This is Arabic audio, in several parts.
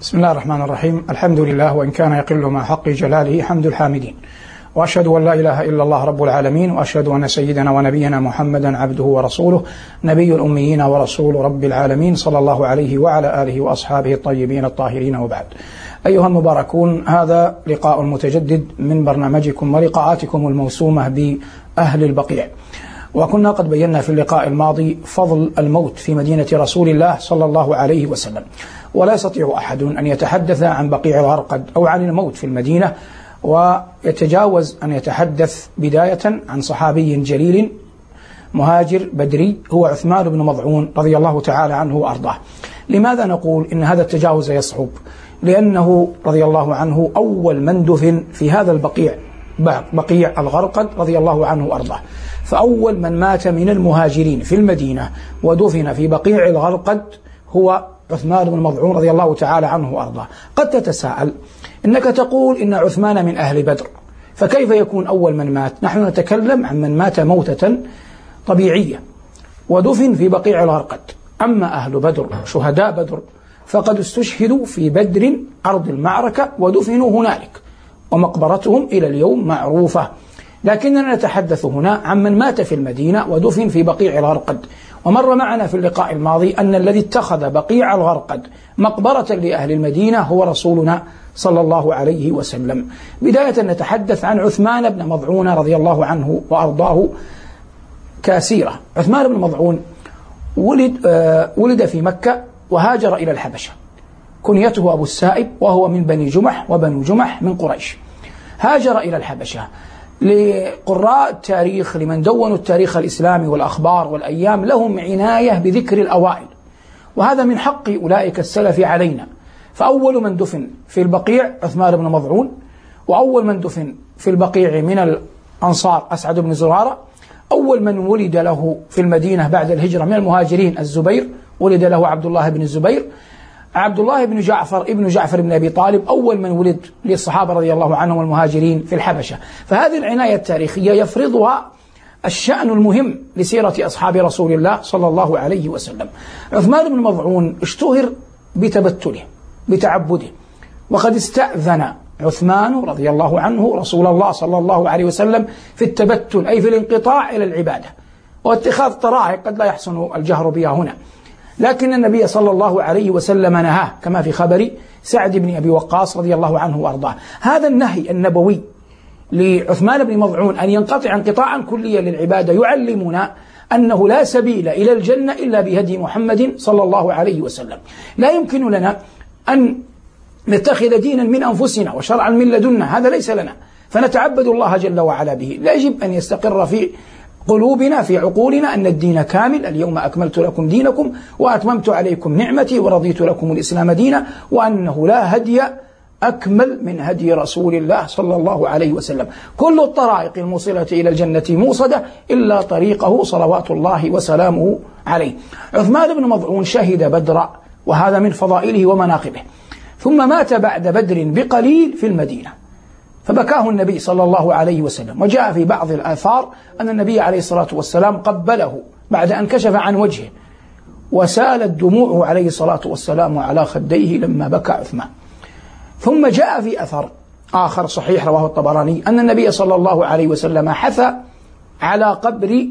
بسم الله الرحمن الرحيم. الحمد لله، وإن كان يقل مع حق جلاله حمد الحامدين، وأشهد أن لا إله إلا الله رب العالمين، وأشهد أن سيدنا ونبينا محمدا عبده ورسوله نبي الأميين ورسول رب العالمين، صلى الله عليه وعلى آله وأصحابه الطيبين الطاهرين، وبعد. أيها المباركون، هذا لقاء متجدد من برنامجكم ولقاءاتكم الموسومة بأهل البقيع. وكنا قد بينا في اللقاء الماضي فضل الموت في مدينة رسول الله صلى الله عليه وسلم، ولا يستطيع أحد أن يتحدث عن بقيع الغرقد أو عن الموت في المدينة ويتجاوز أن يتحدث بداية عن صحابي جليل مهاجر بدري هو عثمان بن مظعون رضي الله تعالى عنه وأرضاه. لماذا نقول إن هذا التجاوز يصعب؟ لأنه رضي الله عنه أول من دفن في هذا البقيع، بقيع الغرقد، رضي الله عنه وأرضاه. فأول من مات من المهاجرين في المدينة ودفن في بقيع الغرقد هو عثمان بن مظعون رضي الله تعالى عنه وأرضاه. قد تتساءل، إنك تقول إن عثمان من أهل بدر، فكيف يكون أول من مات؟ نحن نتكلم عن من مات موتة طبيعية ودفن في بقيع الغرقد. أما أهل بدر شهداء بدر فقد استشهدوا في بدر أرض المعركة ودفنوا هنالك، ومقبرتهم إلى اليوم معروفة. لكننا نتحدث هنا عن من مات في المدينة ودفن في بقيع الغرقد. ومر معنا في اللقاء الماضي أن الذي اتخذ بقيع الغرقد مقبرة لأهل المدينة هو رسولنا صلى الله عليه وسلم. بداية نتحدث عن عثمان بن مظعون رضي الله عنه وأرضاه كسيرة. عثمان بن مظعون ولد في مكة وهاجر إلى الحبشة، كنيته أبو السائب، وهو من بني جمح، وبنو جمح من قريش. هاجر إلى الحبشة. لقراء التاريخ، لمن دونوا التاريخ الإسلامي والأخبار والأيام، لهم عناية بذكر الأوائل، وهذا من حق أولئك السلف علينا. فأول من دفن في البقيع عثمان بن مظعون، وأول من دفن في البقيع من الأنصار أسعد بن زرارة. أول من ولد له في المدينة بعد الهجرة من المهاجرين الزبير، ولد له عبد الله بن الزبير. عبد الله بن جعفر ابن جعفر بن أبي طالب أول من ولد للصحابة رضي الله عنهم والمهاجرين في الحبشة. فهذه العناية التاريخية يفرضها الشأن المهم لسيرة أصحاب رسول الله صلى الله عليه وسلم. عثمان بن مظعون اشتهر بتبتله بتعبده، وقد استأذن عثمان رضي الله عنه رسول الله صلى الله عليه وسلم في التبتل، أي في الانقطاع إلى العبادة واتخاذ طرائق قد لا يحسن الجهر بها هنا. لكن النبي صلى الله عليه وسلم نهاه، كما في خبر سعد بن أبي وقاص رضي الله عنه وأرضاه. هذا النهي النبوي لعثمان بن مظعون أن ينقطع انقطاعا كليا للعبادة يعلمنا أنه لا سبيل إلى الجنة إلا بهدي محمد صلى الله عليه وسلم. لا يمكن لنا أن نتخذ دينا من أنفسنا وشرعا من لدنا، هذا ليس لنا، فنتعبد الله جل وعلا به. لا يجب أن يستقر في قلوبنا في عقولنا أن الدين كامل، اليوم أكملت لكم دينكم وأتممت عليكم نعمتي ورضيت لكم الإسلام دينا، وأنه لا هدي أكمل من هدي رسول الله صلى الله عليه وسلم. كل الطرائق الموصلة إلى الجنة موصدة إلا طريقه صلوات الله وسلامه عليه. عثمان بن مظعون شهد بدر، وهذا من فضائله ومناقبه، ثم مات بعد بدر بقليل في المدينة، فبكاه النبي صلى الله عليه وسلم. وجاء في بعض الآثار أن النبي عليه الصلاة والسلام قبله بعد أن كشف عن وجهه، وسالت دموعه عليه الصلاة والسلام على خديه لما بكى عثمان. ثم جاء في أثر آخر صحيح رواه الطبراني أن النبي صلى الله عليه وسلم حثى على قبر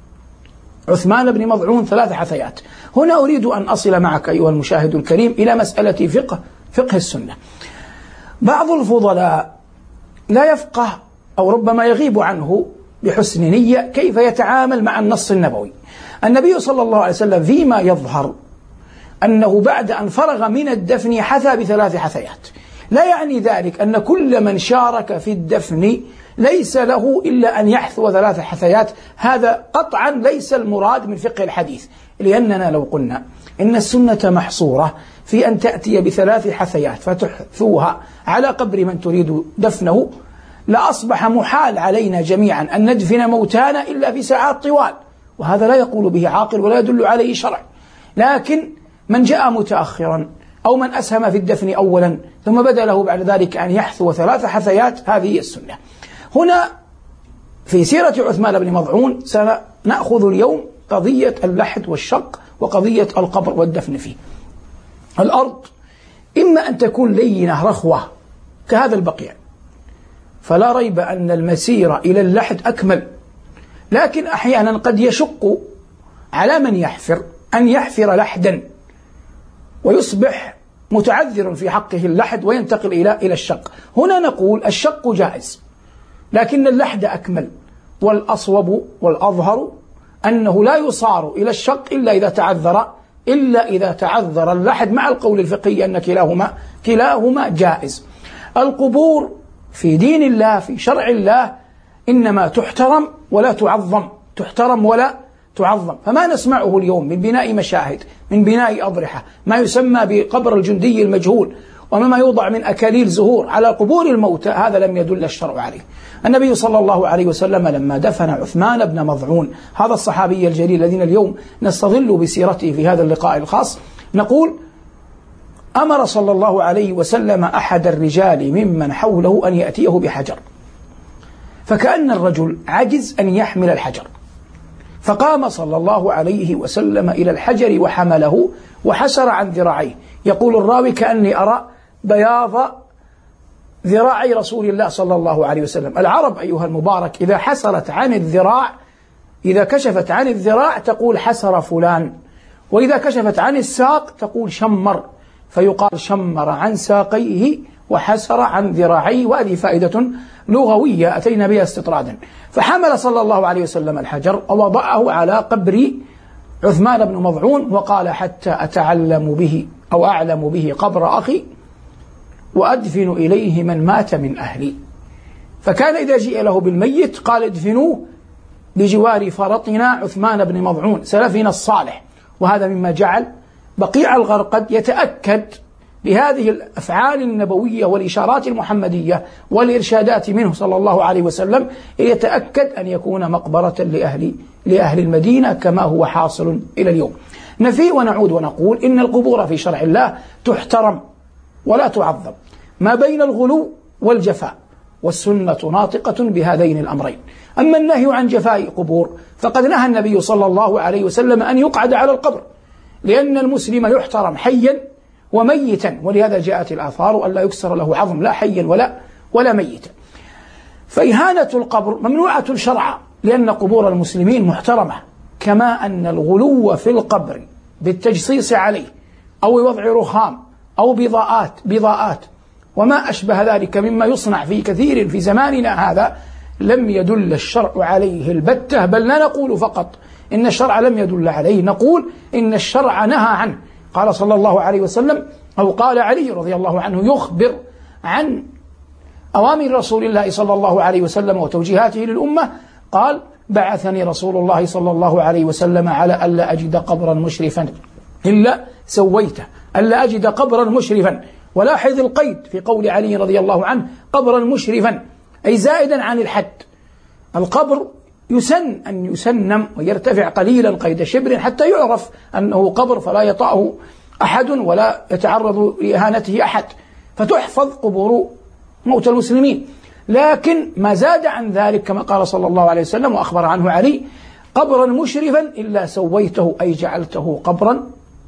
عثمان بن مظعون 3 حثيات. هنا أريد أن أصل معك أيها المشاهد الكريم إلى مسألة فقه السنة. بعض الفضلاء لا يفقه أو ربما يغيب عنه بحسن نية كيف يتعامل مع النص النبوي. النبي صلى الله عليه وسلم فيما يظهر أنه بعد أن فرغ من الدفن حثى ب3 حثيات. لا يعني ذلك أن كل من شارك في الدفن ليس له إلا أن يحثو 3 حثيات. هذا قطعا ليس المراد من فقه الحديث، لأننا لو قلنا إن السنة محصورة في أن تأتي ب3 حثيات فتحثوها على قبر من تريد دفنه، لأصبح محال علينا جميعا أن ندفن موتانا إلا في ساعات طوال، وهذا لا يقول به عاقل ولا يدل عليه شرع. لكن من جاء متأخرا أو من أسهم في الدفن أولا ثم بدأ له بعد ذلك أن يحثو 3 حثيات، هذه السنة. هنا في سيرة عثمان بن مظعون سنأخذ اليوم قضية اللحد والشق وقضية القبر والدفن فيه. الأرض إما أن تكون لينة رخوة كهذا البقيع، فلا ريب أن المسير إلى اللحد أكمل، لكن أحيانا قد يشق على من يحفر أن يحفر لحدا ويصبح متعذر في حقه اللحد وينتقل إلى الشق. هنا نقول الشق جائز، لكن اللحد أكمل، والأصوب والأظهر أنه لا يصار إلى الشق إلا إذا تعذر اللحد، مع القول الفقهي أن كلاهما جائز. القبور في دين الله في شرع الله إنما تحترم ولا تعظم، فما نسمعه اليوم من بناء مشاهد، من بناء أضرحة، ما يسمى بقبر الجندي المجهول، وما يوضع من أكاليل زهور على قبور الموتى، هذا لم يدل الشرع عليه. النبي صلى الله عليه وسلم لما دفن عثمان بن مظعون، هذا الصحابي الجليل الذين اليوم نستظل بسيرته في هذا اللقاء الخاص، نقول أمر صلى الله عليه وسلم أحد الرجال ممن حوله أن يأتيه بحجر، فكأن الرجل عجز أن يحمل الحجر، فقام صلى الله عليه وسلم إلى الحجر وحمله وحسر عن ذراعيه. يقول الراوي كأني أرى بياض ذراعي رسول الله صلى الله عليه وسلم. العرب أيها المبارك إذا حسرت عن الذراع، إذا كشفت عن الذراع تقول حسر فلان، وإذا كشفت عن الساق تقول شمر، فيقال شمر عن ساقيه وحسر عن ذراعيه، وهذه فائدة لغوية أتينا بها استطرادا. فحمل صلى الله عليه وسلم الحجر ووضعه على قبر عثمان بن مظعون، وقال حتى أتعلم به أو أعلم به قبر أخي وأدفن إليه من مات من أهلي. فكان إذا جيء له بالميت قال ادفنوه بجوار فرطنا عثمان بن مظعون سلفنا الصالح. وهذا مما جعل بقيع الغرقد يتأكد بهذه الأفعال النبوية والإشارات المحمدية والإرشادات منه صلى الله عليه وسلم، يتأكد أن يكون مقبرة لأهل المدينة كما هو حاصل إلى اليوم. نفي ونعود ونقول إن القبور في شرع الله تحترم ولا تعظم، ما بين الغلو والجفاء، والسنة ناطقة بهذين الأمرين. أما النهي عن جفاء قبور فقد نهى النبي صلى الله عليه وسلم أن يقعد على القبر، لأن المسلم يحترم حيا وميتا، ولهذا جاءت الآثار أن لا يكسر له عظم لا حيا ولا ميتا. فإهانة القبر ممنوعة شرعا، لأن قبور المسلمين محترمة، كما أن الغلو في القبر بالتجصيص عليه أو وضع رخام أو بضاءات وما أشبه ذلك مما يصنع في كثير في زماننا هذا لم يدل الشرع عليه البتة، بل لا نقول فقط إن الشرع لم يدل عليه، نقول إن الشرع نهى عنه. قال صلى الله عليه وسلم، أو قال علي رضي الله عنه يخبر عن أوامر رسول الله صلى الله عليه وسلم وتوجيهاته للأمة، قال بعثني رسول الله صلى الله عليه وسلم على ألا أجد قبرا مشرفا إلا سويته، ألا أجد قبرا مشرفا. ولاحظ القيد في قول علي رضي الله عنه قبرا مشرفا، أي زائدا عن الحد. القبر يسن أن يسنم ويرتفع قليلا قيد شبر حتى يعرف أنه قبر فلا يطأه أحد ولا يتعرض لإهانته أحد، فتحفظ قبور موتى المسلمين. لكن ما زاد عن ذلك كما قال صلى الله عليه وسلم وأخبر عنه علي قبرا مشرفا إلا سويته، أي جعلته قبرا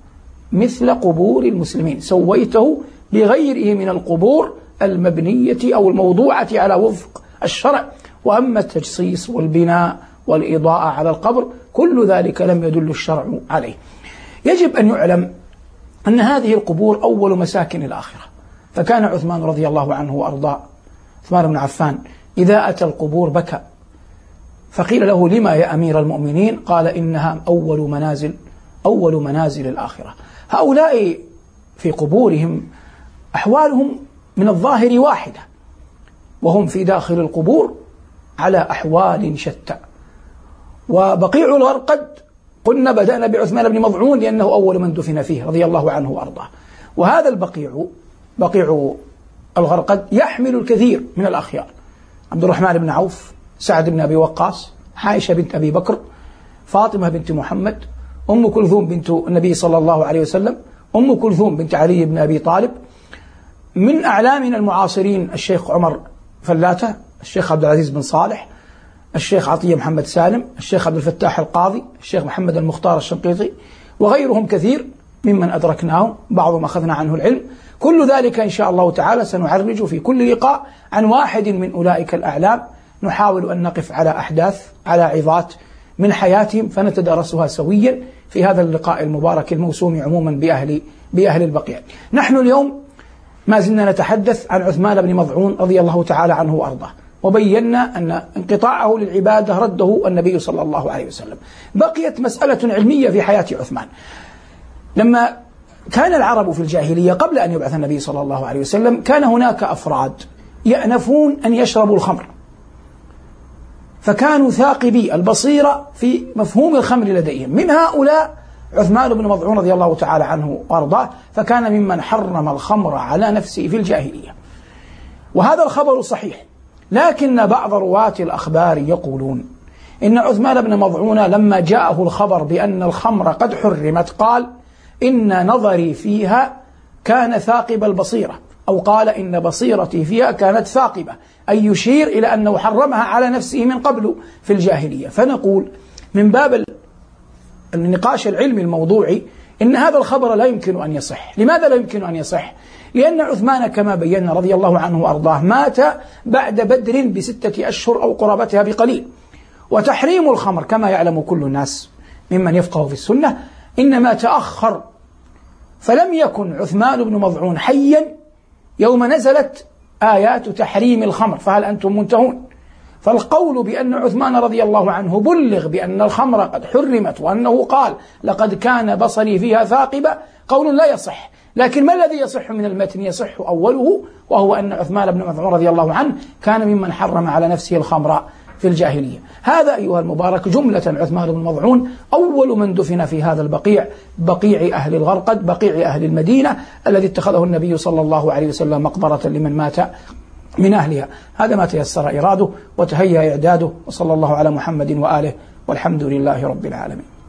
مثل قبور المسلمين، سويته بغيره من القبور المبنية أو الموضوعة على وفق الشرع. وأما التجصيص والبناء والإضاءة على القبر كل ذلك لم يدل الشرع عليه. يجب أن يعلم أن هذه القبور أول مساكن الآخرة، فكان عثمان رضي الله عنه وأرضاه، عثمان بن عفان، إذا أتى القبور بكى، فقيل له لما يا أمير المؤمنين؟ قال إنها أول منازل الآخرة. هؤلاء في قبورهم أحوالهم من الظاهر واحدة، وهم في داخل القبور على أحوال شتى. وبقيع الغرقد قلنا بدأنا بعثمان بن مظعون لأنه أول من دفن فيه رضي الله عنه وأرضاه، وهذا بقيع الغرقد يحمل الكثير من الأخيار: عبد الرحمن بن عوف، سعد بن أبي وقاص، عائشة بنت أبي بكر، فاطمة بنت محمد، أم كلثوم بنت النبي صلى الله عليه وسلم، أم كلثوم بنت علي بن أبي طالب. من أعلامنا المعاصرين الشيخ عمر فلاتة، الشيخ عبد العزيز بن صالح، الشيخ عطية محمد سالم، الشيخ عبد الفتاح القاضي، الشيخ محمد المختار الشنقيطي، وغيرهم كثير ممن أدركناه، بعضهم أخذنا عنه العلم. كل ذلك إن شاء الله تعالى سنعرج في كل لقاء عن واحد من أولئك الأعلام، نحاول أن نقف على أحداث، على عظات من حياتهم فنتدارسها سويا في هذا اللقاء المبارك الموسوم عموما بأهل البقيع. نحن اليوم ما زلنا نتحدث عن عثمان بن مظعون رضي الله تعالى عنه وأرضاه، وبينا أن انقطاعه للعبادة رده النبي صلى الله عليه وسلم. بقيت مسألة علمية في حياة عثمان. لما كان العرب في الجاهلية قبل أن يبعث النبي صلى الله عليه وسلم كان هناك أفراد يأنفون أن يشربوا الخمر، فكانوا ثاقبي البصيرة في مفهوم الخمر لديهم. من هؤلاء عثمان بن مظعون رضي الله تعالى عنه وأرضاه، فكان ممن حرم الخمر على نفسه في الجاهلية، وهذا الخبر صحيح. لكن بعض رواة الأخبار يقولون إن عثمان بن مظعون لما جاءه الخبر بأن الخمر قد حرمت قال إن نظري فيها كان ثاقب البصيرة، أو قال إن بصيرتي فيها كانت ثاقبة، أي يشير إلى أنه حرمها على نفسه من قبل في الجاهلية. فنقول من باب النقاش العلمي الموضوعي إن هذا الخبر لا يمكن أن يصح. لماذا لا يمكن أن يصح؟ لأن عثمان كما بينا رضي الله عنه وأرضاه مات بعد بدر ب6 أشهر أو قرابتها بقليل، وتحريم الخمر كما يعلم كل الناس ممن يفقه في السنة إنما تأخر، فلم يكن عثمان بن مظعون حيا يوم نزلت آيات تحريم الخمر فهل أنتم منتهون. فالقول بأن عثمان رضي الله عنه بلغ بأن الخمر قد حرمت وأنه قال لقد كان بصري فيها ثاقبة قول لا يصح. لكن ما الذي يصح من المتن؟ يصح أوله، وهو أن عثمان بن مظعون رضي الله عنه كان ممن حرم على نفسه الخمر في الجاهلية. هذا أيها المبارك جملة عثمان بن مظعون أول من دفن في هذا البقيع، بقيع أهل الغرقد، بقيع أهل المدينة الذي اتخذه النبي صلى الله عليه وسلم مقبرة لمن مات من أهلها. هذا ما تيسر إراده وتهيأ إعداده، وصلى الله على محمد وآله، والحمد لله رب العالمين.